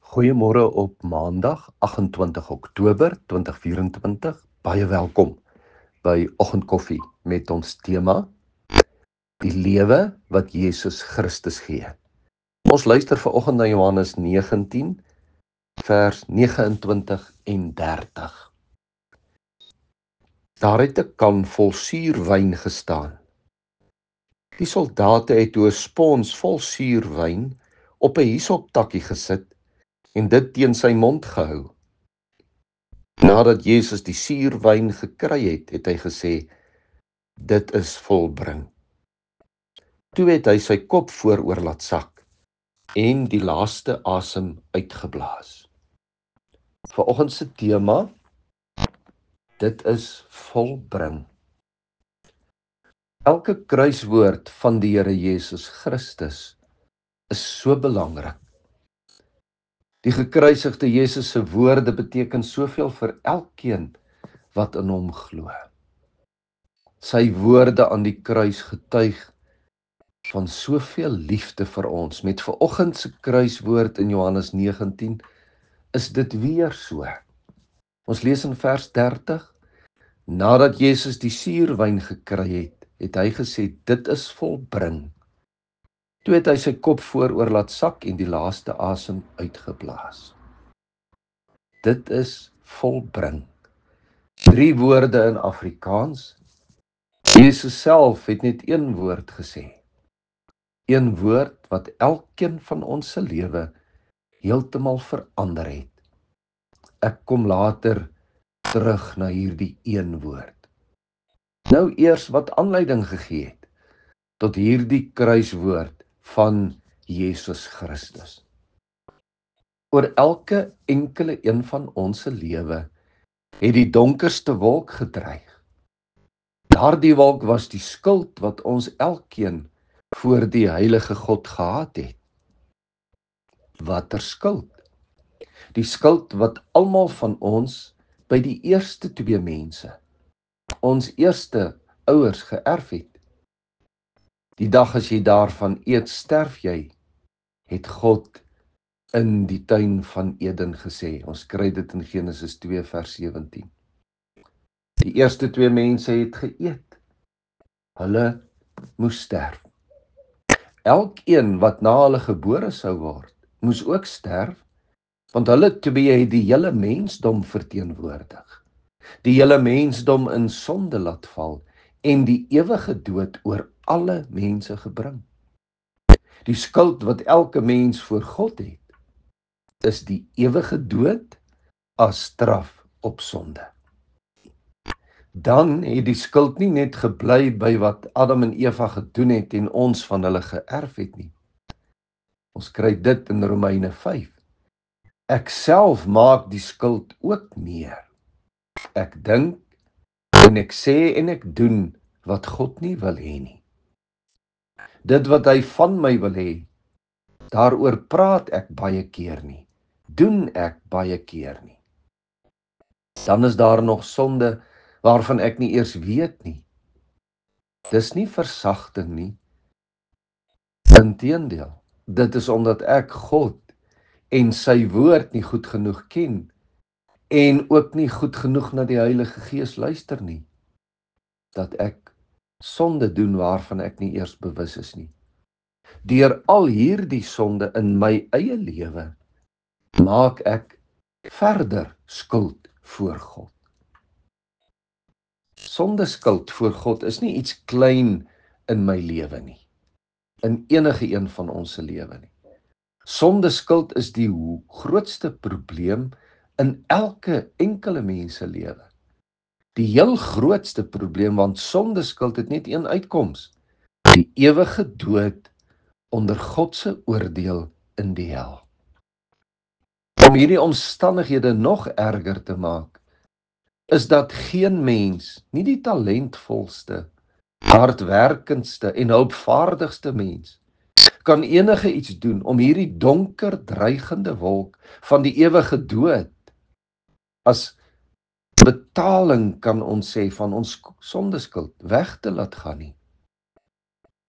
Goeiemôre op Maandag, 28 Oktober 2024. Baie welkom by Oggendkoffie met ons tema die lewe wat Jesus Christus gee. Ons luister vanoggend na Johannes 19 vers 29 en 30. Daar het 'n kan vol suurwyn gestaan. Die soldate het toe 'n spons vol suurwyn op 'n hisoptakkie gesit en dit teen sy mond gehou. Nadat Jesus die suurwyn gekry het, het hy gesê, dit is volbring. Toe het hy sy kop vooroor laat sak en die laaste asem uitgeblaas. Vanoggend se tema, dit is volbring. Elke kruiswoord van die Here Jesus Christus is so belangrik. Die gekruisigde Jesus se woorde beteken soveel vir elkeen wat in hom glo. Sy woorde aan die kruis getuig van soveel liefde vir ons. Met vanoggend se kruiswoord in Johannes 19 is dit weer so. Ons lees in vers 30, nadat Jesus die suurwyn gekry het, het hy gesê, dit is volbring. Toe het hy sy kop vooroor laat sak en die laaste asem uitgeblaas. Dit is volbring. 3 woorde in Afrikaans. Jesus self het net een woord gesê. Een woord wat elkeen van ons se lewe heeltemal verander het. Ek kom later terug na hierdie een woord. Nou eers wat aanleiding gegee het tot hierdie kruiswoord van Jesus Christus. Oor elke enkele een van ons se lewe het die donkerste wolk gedreig. Daardie wolk was die skuld wat ons elkeen voor die heilige God gehad het. Watter skuld? Die skuld wat almal van ons by die eerste 2 mense, ons eerste ouers geërf het. Die dag as jy daarvan eet, sterf jy, het God in die tuin van Eden gesê. Ons kry dit in Genesis 2 vers 17. Die eerste 2 mense het geëet. Hulle moes sterf. Elkeen wat na hulle gebore sou word, moes ook sterf, want hulle twee het die hele mensdom verteenwoordig. Die hele mensdom in sonde laat val en die ewige dood oor alle mense gebring. Die skuld wat elke mens voor God het, is die ewige dood as straf op sonde. Dan het die skuld nie net gebly by wat Adam en Eva gedoen het en ons van hulle geërf het nie. Ons kry dit in Romeine 5. Ek self maak die skuld ook meer. Ek dink en ek sê en ek doen wat God nie wil hê nie. Dit wat hy van my wil hê, daaroor praat ek baie keer nie, doen ek baie keer nie. Dan is daar nog sonde waarvan ek nie eers weet nie. Dis nie versagting nie. Inteendeel, dit is omdat ek God en sy woord nie goed genoeg ken en ook nie goed genoeg na die Heilige Gees luister nie, dat ek sonde doen waarvan ek nie eers bewus is nie. Deur al hierdie sonde in my eie lewe, maak ek verder skuld voor God. Sondeskuld voor God is nie iets klein in my lewe nie, in enige een van ons se lewe nie. Sondeskuld is die grootste probleem in elke enkele mens se lewe. Die heel grootste probleem, want sondeskuld het net een uitkoms, die ewige dood onder God se oordeel in die hel. Om hierdie omstandighede nog erger te maak, is dat geen mens, nie die talentvolste, hardwerkendste en hulpvaardigste mens, kan enige iets doen om hierdie donker dreigende wolk van die ewige dood as betaling, kan ons sê, van ons sondeskuld weg te laat gaan nie.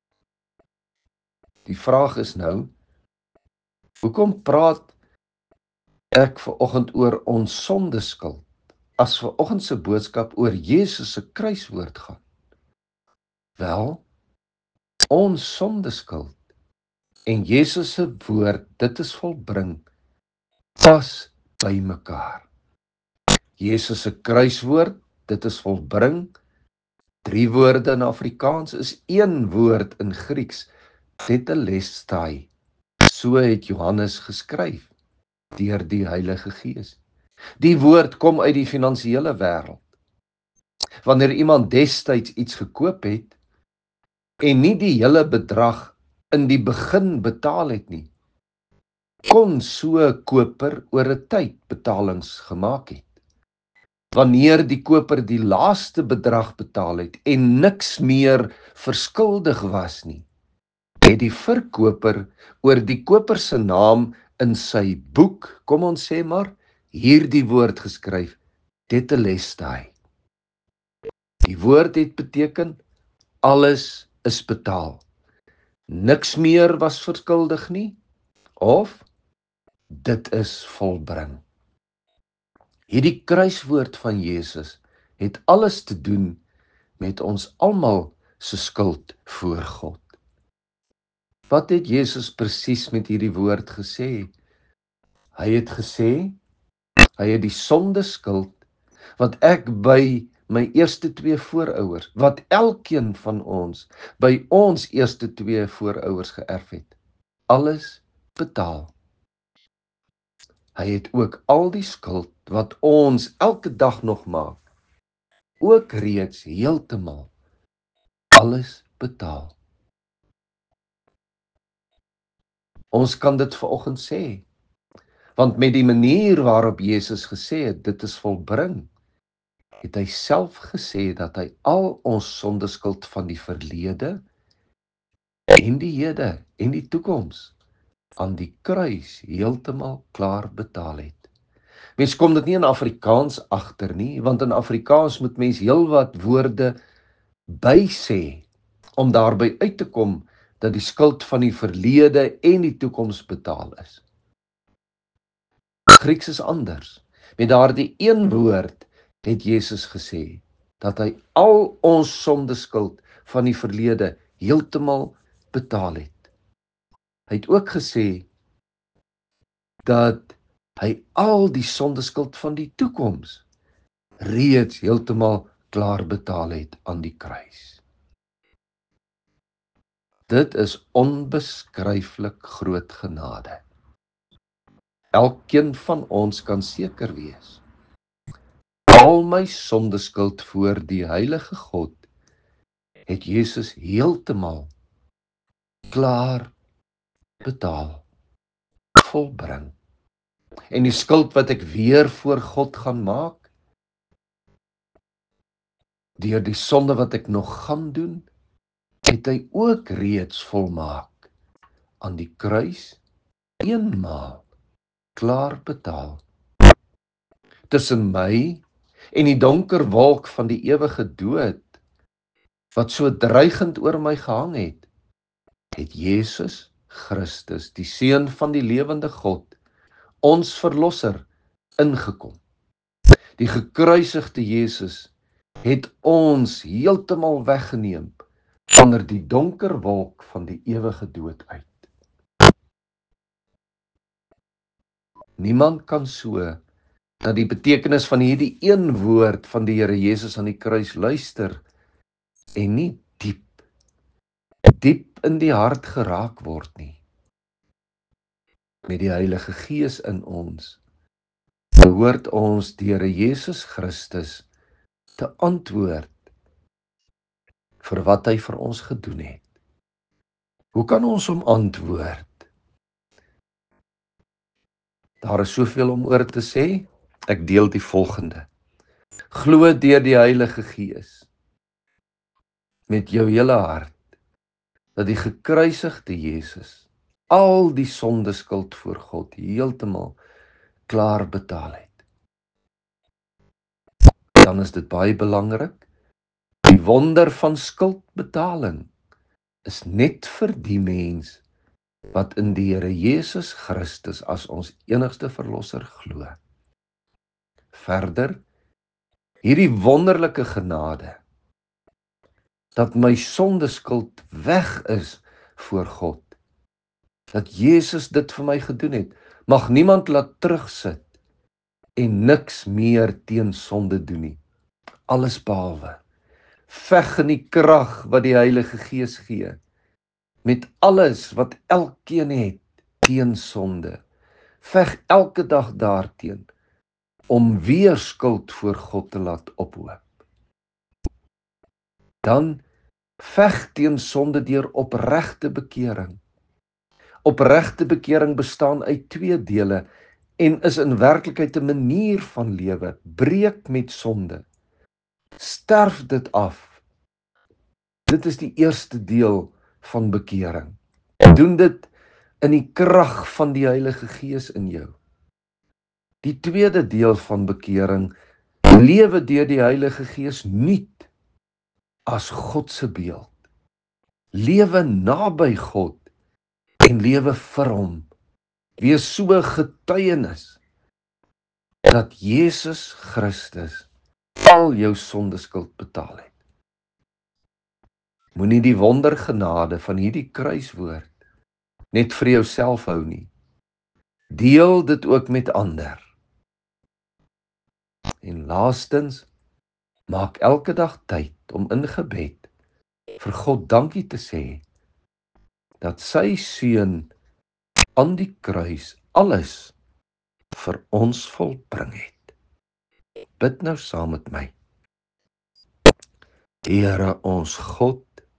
Die vraag is nou, hoekom praat ek vanoggend oor ons sondeskuld, as vanoggend se boodskap oor Jesus se kruiswoord gaan? Wel, ons sondeskuld en Jesus se woord, dit is volbring, pas by mekaar. Jesus se kruiswoord, dit is volbring. 3 woorde in Afrikaans is 1 woord in Grieks, tetelestai. So het Johannes geskryf deur die Heilige Gees. Die woord kom uit die finansiële wêreld. Wanneer iemand destyds iets gekoop het en nie die hele bedrag in die begin betaal het nie, kon so 'n koper oor 'n tyd betalings gemaak het. Wanneer die koper die laaste bedrag betaal het en niks meer verskuldig was nie, het die verkoper oor die koper se naam in sy boek, kom ons sê maar, hierdie woord geskryf, tetelestai. Die woord het beteken, alles is betaal. Niks meer was verskuldig nie, of dit is volbring. Hierdie kruiswoord van Jesus het alles te doen met ons almal se skuld voor God. Wat het Jesus presies met hierdie woord gesê? Hy het gesê, hy het die sondeskuld wat ek by my eerste 2 voorouers, wat elkeen van ons by ons eerste 2 voorouers geërf het, alles betaal. Hy het ook al die skuld wat ons elke dag nog maak, ook reeds heeltemal alles betaal. Ons kan dit vanoggend sê, want met die manier waarop Jesus gesê het, dit is volbring, het hy self gesê dat hy al ons sondeskuld van die verlede en die hede en die toekoms aan die kruis heeltemal klaar betaal het. Mens kom dit nie in Afrikaans agter nie, want in Afrikaans moet mens heelwat woorde by sê om daarby uit te kom dat die skuld van die verlede en die toekoms betaal is. Grieks is anders. Met daardie een woord het Jesus gesê dat hy al ons sondeskuld van die verlede heeltemal betaal het. Hy het ook gesê dat hy al die sondeskuld van die toekoms reeds heeltemal klaar betaal het aan die kruis. Dit is onbeskryflik groot genade. Elkeen van ons kan seker wees, al my sondeskuld voor die heilige God het Jesus heeltemal klaar betaal, volbring. En die skuld wat ek weer voor God gaan maak, deur die sonde wat ek nog gaan doen, het hy ook reeds volmaak aan die kruis eenmaal klaar betaal. Tussen my en die donker wolk van die ewige dood, wat so dreigend oor my gehang het, het Jesus Christus, die Seun van die lewende God, ons verlosser, ingekom. Die gekruisigde Jesus het ons heeltemal weggeneem onder die donker wolk van die ewige dood uit. Niemand kan so na die betekenis van hierdie een woord van die Here Jesus aan die kruis luister en nie diep in die hart geraak word nie. Met die Heilige Gees in ons behoort ons die Here Jesus Christus te antwoord vir wat hy vir ons gedoen het. Hoe kan ons hom antwoord? Daar is soveel om oor te sê, ek deel die volgende. Glo deur die Heilige Gees met jou hele hart dat die gekruisigde Jesus al die sondeskuld voor God heeltemal klaar betaal het. Dan is dit baie belangrik, die wonder van skuldbetaling is net vir die mens wat in die Here Jesus Christus as ons enigste verlosser glo. Verder, hierdie wonderlike genade, dat my sondeskuld weg is voor God, dat Jesus dit vir my gedoen het, mag niemand laat terugsit en niks meer teen sonde doen nie. Alles behalwe. Veg in die krag wat die Heilige Gees gee, met alles wat elkeen het teen sonde. Veg elke dag daarteen, om weer skuld voor God te laat ophoop. Dan veg teen sonde deur opregte bekering. Opregte bekering bestaan uit 2 dele en is in werklikheid 'n manier van lewe. Breek met sonde. Sterf dit af. Dit is die eerste deel van bekering. Doen dit in die krag van die Heilige Gees in jou. Die tweede deel van bekering, lewe deur die Heilige Gees nuut as God se beeld. Lewe naby God en lewe vir hom. Wees so 'n getuienis dat Jesus Christus al jou sondeskuld betaal het. Moenie die wondergenade van hierdie kruiswoord net vir jouself hou nie. Deel dit ook met ander. En laastens, maak elke dag tyd om in gebed vir God dankie te sê dat sy seun aan die kruis alles vir ons volbring het. Bid nou saam met my. Here ons God,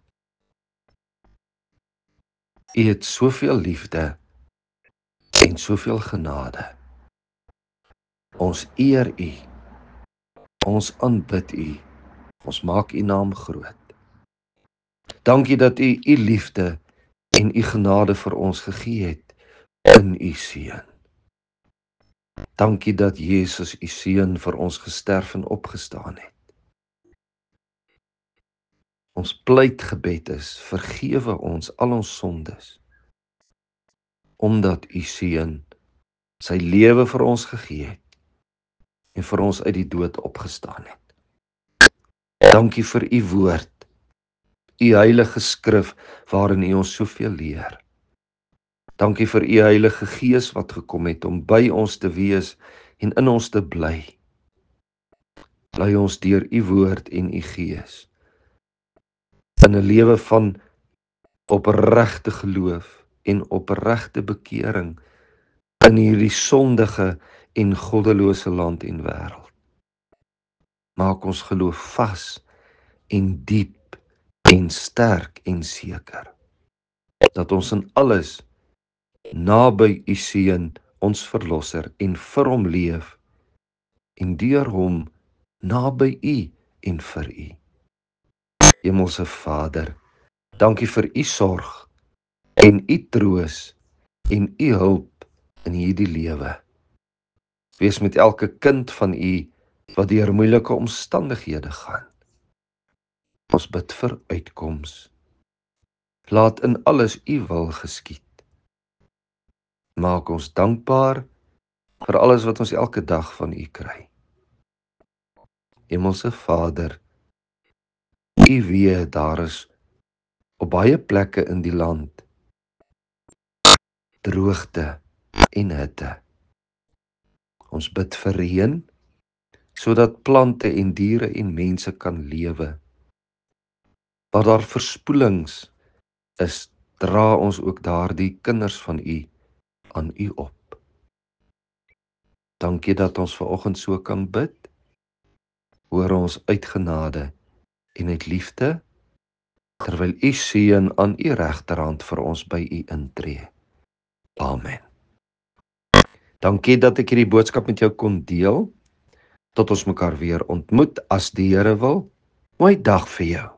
U het soveel liefde en soveel genade. Ons eer U, ons aanbid U, ons maak U naam groot. Dankie dat U U liefde en U genade vir ons gegee het in U seun. Dankie dat Jesus U seun vir ons gesterf en opgestaan het. Ons pleitgebed is, vergewe ons al ons sondes, omdat U seun sy lewe vir ons gegee het en vir ons uit die dood opgestaan het. Dankie vir U woord, U heilige skrif waarin U ons soveel leer. Dankie vir U Heilige Gees wat gekom het om by ons te wees en in ons te bly. Lei ons deur U woord en U Gees in 'n lewe van opregte geloof en opregte bekering in hierdie sondige en goddelose land en wêreld. Maak ons geloof vas en diep en sterk en seker, dat ons in alles naby U seun, ons verlosser, en vir hom leef en deur hom naby U en vir U. Hemelse Vader, dankie vir U sorg en U troos en U hulp in hierdie lewe. Wees met elke kind van U wat deur moeilike omstandighede gaan. Ons bid vir uitkoms. Laat in alles U wil geskied. Maak ons dankbaar vir alles wat ons elke dag van U kry. Hemelse Vader, U weet daar is op baie plekke in die land droogte en hitte. Ons bid vir reën, sodat plante en diere en mense kan lewe. Waar daar verspoelings is, dra ons ook daardie kinders van U aan U op. Dankie dat ons vanoggend so kan bid. Hoor ons uit genade en uit liefde, terwyl U seun aan U regterhand vir ons by U intree. Amen. Dankie dat ek hierdie boodskap met jou kon deel. Tot ons mekaar weer ontmoet as die Here wil. Mooi dag vir jou.